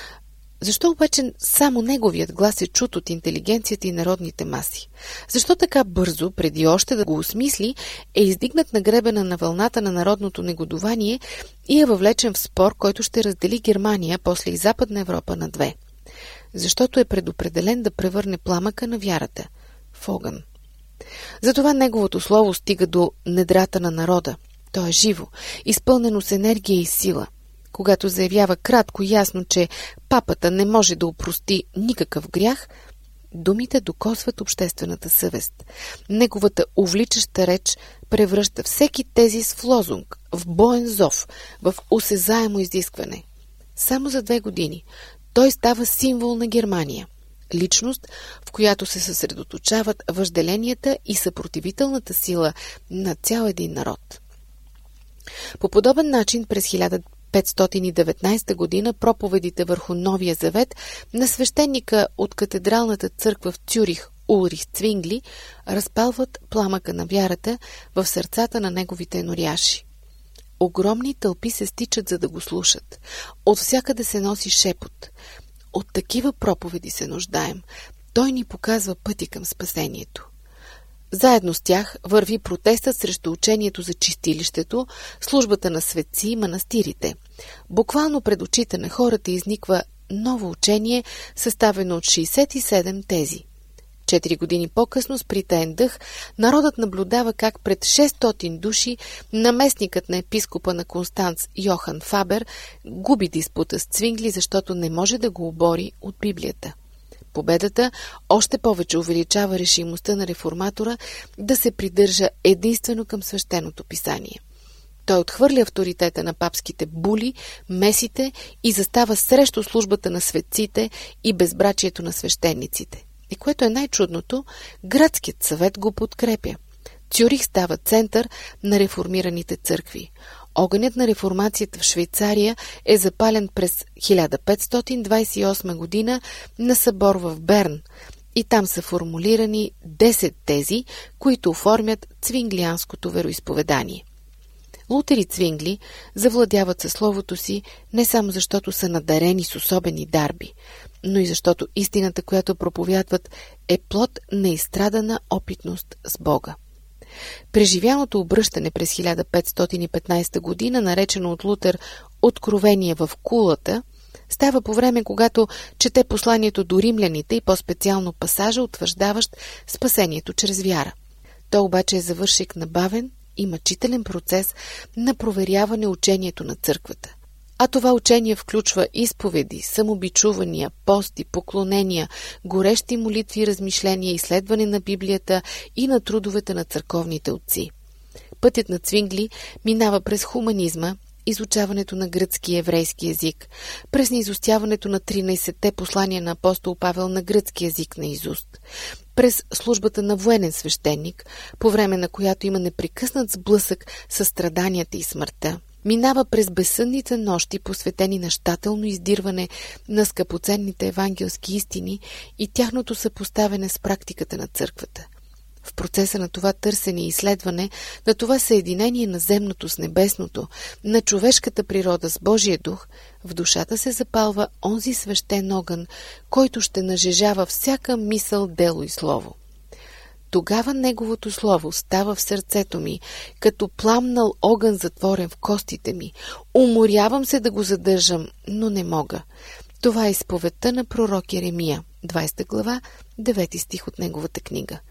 Защо обаче само неговият глас е чут от интелигенцията и народните маси? Защо така бързо, преди още да го осмисли, е издигнат на гребена на вълната на народното негодование и е въвлечен в спор, който ще раздели Германия, после и Западна Европа на две? Защото е предопределен да превърне пламъка на вярата в огън. Затова неговото слово стига до недрата на народа. То е живо, изпълнено с енергия и сила. Когато заявява кратко и ясно, че папата не може да опрости никакъв грях, думите докосват обществената съвест. Неговата увличаща реч превръща всеки тезис в лозунг, в боен зов, в осезаемо изискване. Само за две години той става символ на Германия. Личност, в която се съсредоточават въжделенията и съпротивителната сила на цял един народ. По подобен начин през хиляда петстотин и деветнадесета година проповедите върху Новия завет на свещеника от катедралната църква в Цюрих Улрих Цвингли разпалват пламъка на вярата в сърцата на неговите еноряши. Огромни тълпи се стичат, за да го слушат. От всякъде се носи шепот. От такива проповеди се нуждаем. Той ни показва пъти към спасението. Заедно с тях върви протестът срещу учението за чистилището, службата на светци и манастирите. Буквално пред очите на хората изниква ново учение, съставено от шейсет и седем тези. Четири години по-късно с притаен дъх народът наблюдава как пред шестстотин души наместникът на епископа на Констанц Йохан Фабер губи диспута с Цвингли, защото не може да го обори от Библията. победата, още повече увеличава решимостта на реформатора да се придържа единствено към свещеното писание. Той отхвърля авторитета на папските були, месите и застава срещу службата на светците и безбрачието на свещениците. И което е най-чудното, градският съвет го подкрепя. Цюрих става център на реформираните църкви. Огънят на реформацията в Швейцария е запален през хиляда петстотин двадесет и осма година на събор в Берн и там са формулирани десет тези, които оформят цвинглианското вероизповедание. Лутер и Цвингли завладяват със словото си не само защото са надарени с особени дарби, но и защото истината, която проповядват, е плод на изстрадана опитност с Бога. Преживяното обръщане през хиляда петстотин и петнадесета година, наречено от Лутер «Откровение в кулата», става по време, когато чете посланието до римляните и по-специално пасажа, утвърждаващ спасението чрез вяра. То обаче е завършик на бавен и мъчителен процес на проверяване учението на църквата. А това учение включва изповеди, самобичувания, пости, поклонения, горещи молитви, размишления, изследване на Библията и на трудовете на църковните отци. Пътят на Цвингли минава през хуманизма, изучаването на гръцки и еврейски език, през неизустяването на тринадесетте послания на апостол Павел на гръцки език на изуст, през службата на военен свещеник, по време на която има непрекъснат сблъсък със страданията и смъртта. Минава през безсънните нощи, посветени на щателно издирване на скъпоценните евангелски истини и тяхното съпоставяне с практиката на църквата. В процеса на това търсене и изследване, на това съединение на земното с небесното, на човешката природа с Божия дух, в душата се запалва онзи свещен огън, който ще нажежава всяка мисъл, дело и слово. Тогава неговото слово става в сърцето ми, като пламнал огън затворен в костите ми. Уморявам се да го задържам, но не мога. Това е изповедта на пророк Еремия, двадесета глава, девети стих от неговата книга.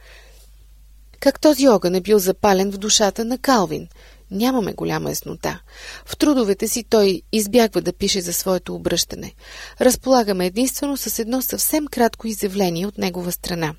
Как този огън е бил запален в душата на Калвин? Нямаме голяма яснота. В трудовете си той избягва да пише за своето обръщане. Разполагаме единствено с едно съвсем кратко изявление от негова страна.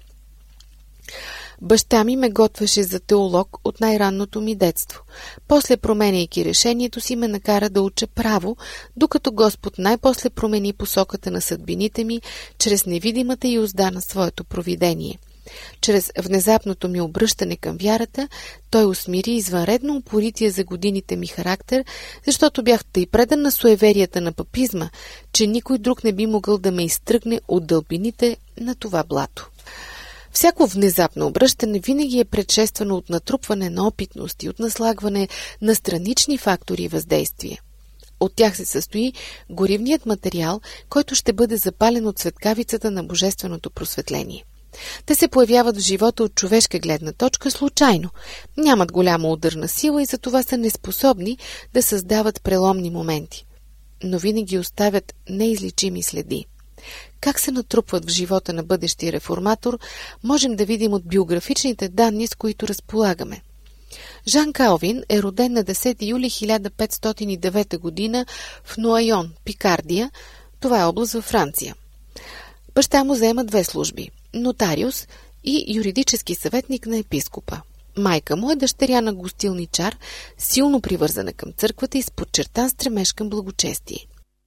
Баща ми ме готвеше за теолог от най-ранното ми детство. После, променяйки решението си, ме накара да уча право, докато Господ най-после промени посоката на съдбините ми чрез невидимата юзда на своето провидение. Чрез внезапното ми обръщане към вярата, той усмири извънредно упорития за годините ми характер, защото бях тъй предан на суеверията на папизма, че никой друг не би могъл да ме изтръгне от дълбините на това блато. Всяко внезапно обръщане винаги е предшествано от натрупване на опитност и от наслагване на странични фактори и въздействия. От тях се състои горивният материал, който ще бъде запален от светкавицата на божественото просветление. Те се появяват в живота от човешка гледна точка случайно, нямат голяма ударна сила и затова са неспособни да създават преломни моменти, но винаги оставят неизличими следи. Как се натрупват в живота на бъдещия реформатор, можем да видим от биографичните данни, с които разполагаме. Жан Калвин е роден на десети юли хиляда петстотин и девета година в Нуайон, Пикардия, това е област във Франция. Баща му заема две служби – нотариус и юридически съветник на епископа. Майка му е дъщеря на гостилничар, силно привързана към църквата и с подчертан стремеж към благочестие.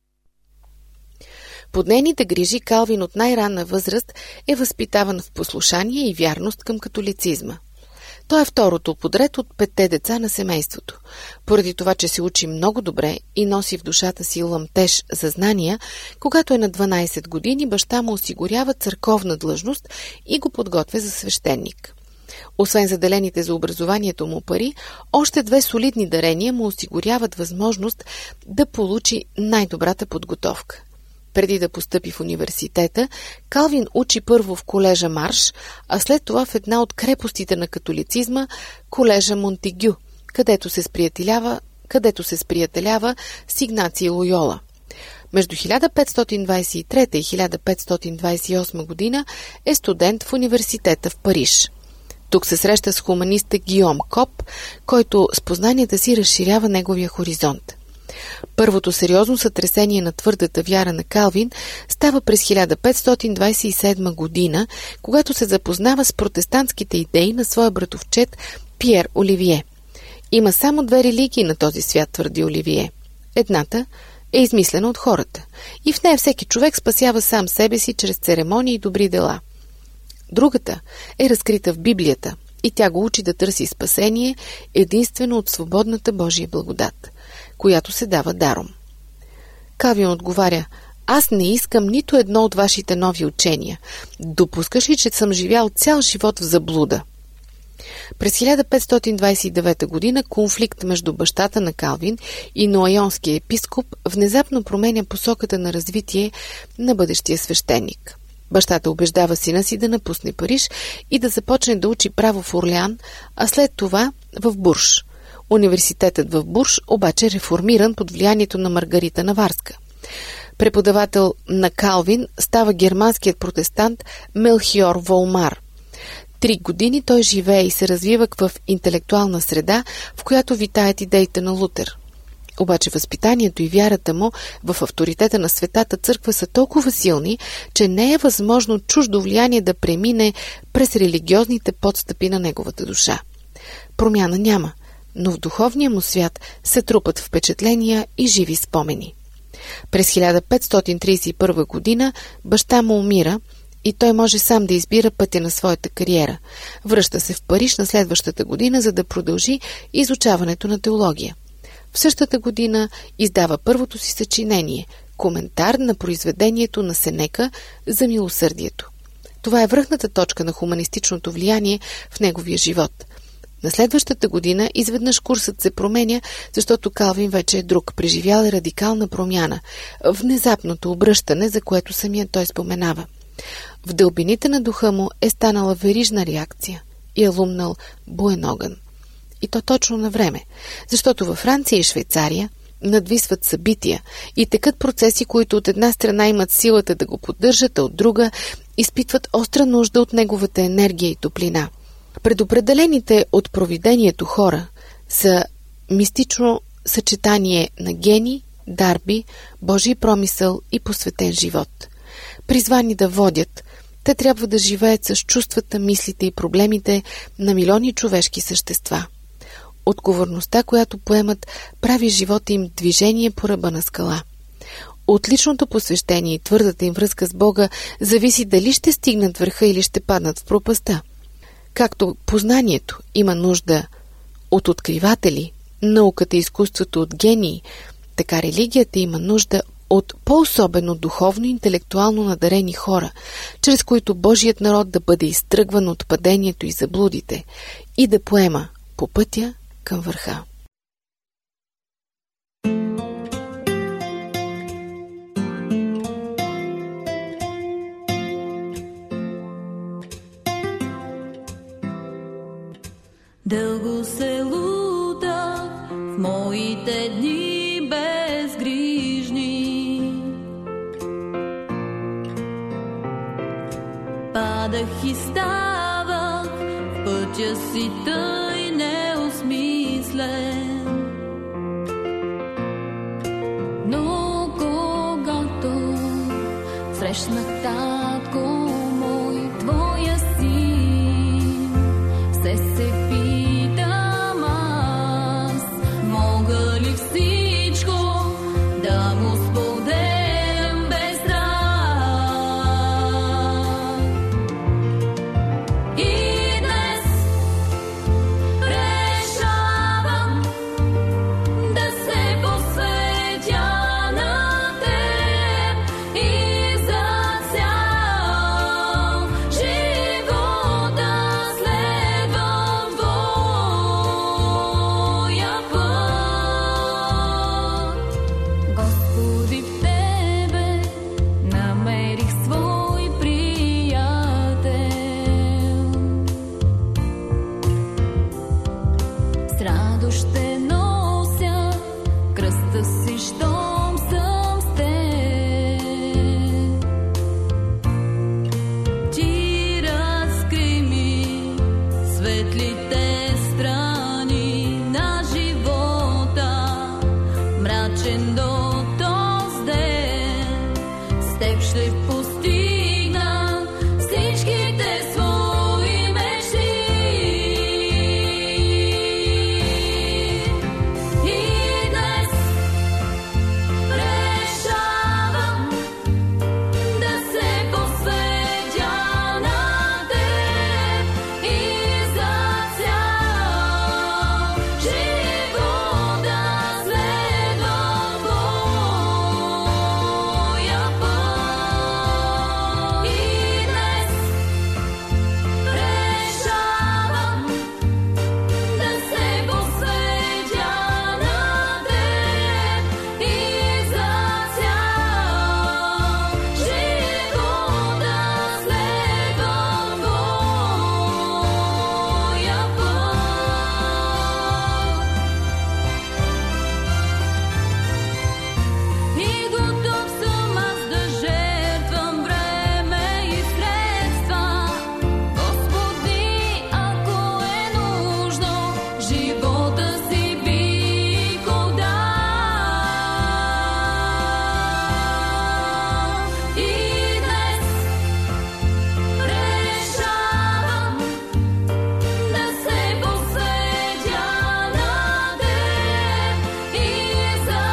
Под нейните грижи Калвин от най-ранна възраст е възпитаван в послушание и вярност към католицизма. Той е второто подред от петте деца на семейството. Поради това, че се учи много добре и носи в душата си лъмтеж за знания, когато е на дванадесет години, баща му осигурява църковна длъжност и го подготвя за свещеник. Освен заделените за образованието му пари, още две солидни дарения му осигуряват възможност да получи най-добрата подготовка. Преди да постъпи в университета, Калвин учи първо в колежа Марш, а след това в една от крепостите на католицизма, колежа Монтегю, където се сприятелява, където се сприятелява с Игнация Лойола. Между хиляда петстотин двадесет и трета и хиляда петстотин двадесет и осма година е студент в университета в Париж. Тук се среща с хуманиста Гийом Коп, който с познанията си разширява неговия хоризонт. Първото сериозно сътресение на твърдата вяра на Калвин става през хиляда петстотин двадесет и седма година, когато се запознава с протестантските идеи на своя братовчет Пиер Оливие. Има само две религии на този свят, твърди Оливие. Едната е измислена от хората и в нея всеки човек спасява сам себе си чрез церемонии и добри дела. Другата е разкрита в Библията и тя го учи да търси спасение единствено от свободната Божия благодат, която се дава даром. Калвин отговаря: аз не искам нито едно от вашите нови учения. Допускаш ли, че съм живял цял живот в заблуда? През хиляда петстотин двадесет и девета година конфликт между бащата на Калвин и ноайонския епископ внезапно променя посоката на развитие на бъдещия свещеник. Бащата убеждава сина си да напусне Париж и да започне да учи право в Орлеан, а след това в Бурж. Университетът в Бурж обаче е реформиран под влиянието на Маргарита Наварска. Преподавател на Калвин става германският протестант Мелхиор Волмар. Три години той живее и се развива в интелектуална среда, в която витаят идеите на Лутер. Обаче възпитанието и вярата му в авторитета на Светата църква са толкова силни, че не е възможно чуждо влияние да премине през религиозните подстъпи на неговата душа. Промяна няма, но в духовния му свят се трупат впечатления и живи спомени. През хиляда петстотин тридесет и първа година баща му умира и той може сам да избира пътя на своята кариера. Връща се в Париж на следващата година, за да продължи изучаването на теология. В същата година издава първото си съчинение – коментар на произведението на Сенека за милосърдието. Това е връхната точка на хуманистичното влияние в неговия живот. На следващата година изведнъж курсът се променя, защото Калвин вече е друг, преживял е радикална промяна, внезапното обръщане, за което самият той споменава. В дълбините на духа му е станала верижна реакция и е лумнал буен огън. И то точно на време, защото във Франция и Швейцария надвисват събития и текат процеси, които от една страна имат силата да го поддържат, а от друга изпитват остра нужда от неговата енергия и топлина. Предопределените от провидението хора са мистично съчетание на гений, дарби, Божий промисъл и посветен живот. Призвани да водят, те трябва да живеят с чувствата, мислите и проблемите на милиони човешки същества. Отговорността, която поемат, прави живота им движение по ръба на скала. От личното посвещение и твърдата им връзка с Бога зависи дали ще стигнат върха или ще паднат в пропаста. Както познанието има нужда от откриватели, науката и изкуството от гении, така религията има нужда от по-особено духовно и интелектуално надарени хора, чрез които Божият народ да бъде изтръгван от падението и заблудите и да поема по пътя към върха. Дълго се лутах в моите дни безгрижни. Падах и ставах в пътя си тъй неосмислен. Но когато срещнах татко мой, твоя син, все се питам аз, мога ли всичко да му споделям без страх. И днес решавам да се посветя на теб и за цял живот да следвам постигна всичките свои мечти. И днес решавам да се посветя на теб и за цял живот да следвам твоя път. И днес решавам да се посветя на теб и за цял живот да следвам твоя път. И готов съм аз да жертвам време и средства, Господи, ако е нужно, живота си бих отдал. И днес решавам да се посветя на теб и за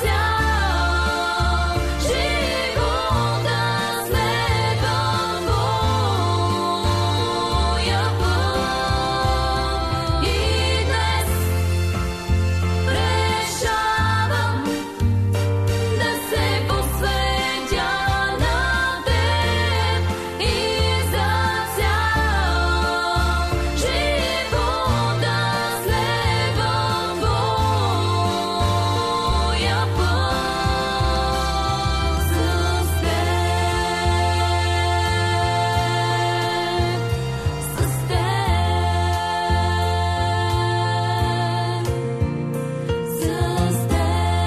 цял живот да следвам твоя път. И днес решавам да се посветя на теб и за цял живот да следвам твоя път. С теб, с теб, с теб.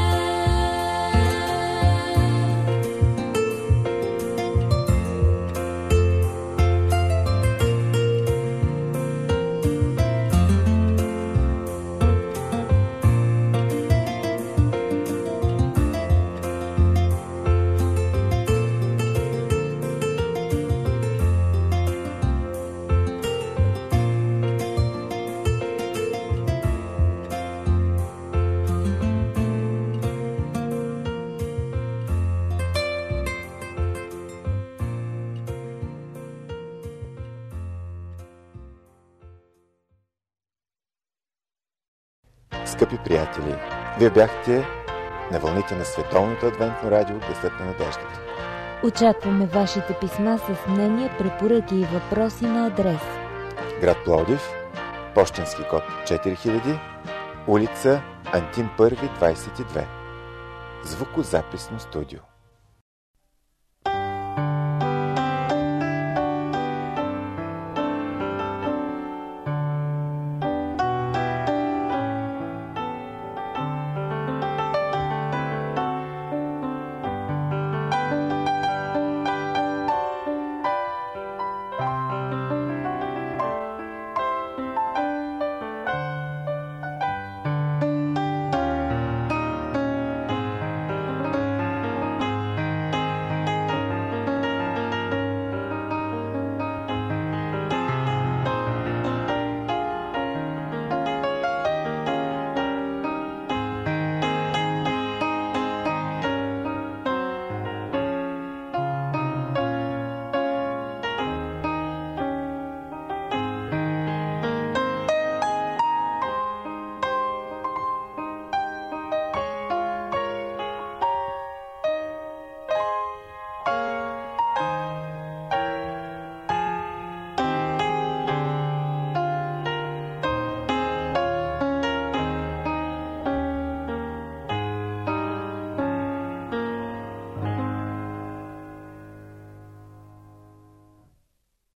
Скъпи приятели, вие бяхте на вълните на Световното адвентно радио Гласът на надеждата. Очакваме вашите писма с мнения, препоръки и въпроси на адрес: Град Пловдив, пощенски код четири хиляди, улица Антим първи, двайсет и две. Звукозаписно студио.